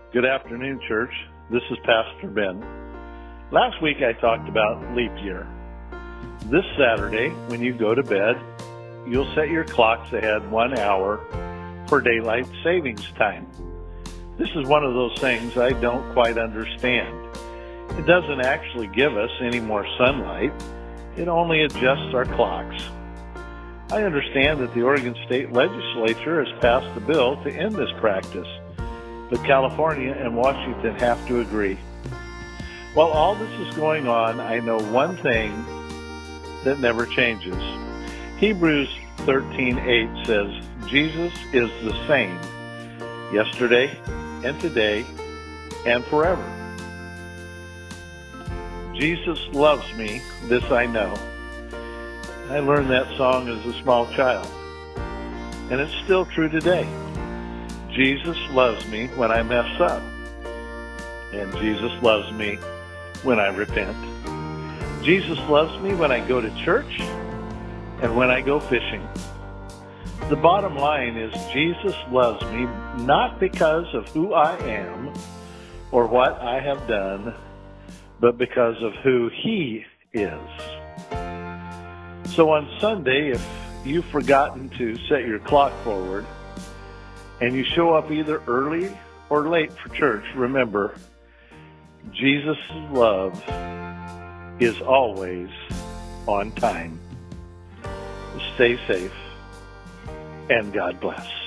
Good afternoon, church. This is Pastor Ben. Last week I talked about leap year. This Saturday, when you go to bed, you'll set your clocks ahead 1 hour for daylight savings time. This is one of those things I don't quite understand. It doesn't actually give us any more sunlight. It only adjusts our clocks. I understand that the Oregon State Legislature has passed a bill to end this practice, but California and Washington have to agree. While all this is going on, I know one thing that never changes. Hebrews 13:8 says, Jesus is the same yesterday and today and forever. Jesus loves me, this I know. I learned that song as a small child, and it's still true today. Jesus loves me when I mess up, and Jesus loves me when I repent. Jesus loves me when I go to church and when I go fishing. The bottom line is Jesus loves me not because of who I am or what I have done, but because of who He is. So on Sunday, if you've forgotten to set your clock forward, and you show up either early or late for church, remember, Jesus' love is always on time. Stay safe, and God bless.